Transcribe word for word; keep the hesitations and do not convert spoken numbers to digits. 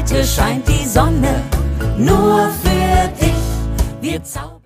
heute scheint die Sonne nur für dich. Wir zaubern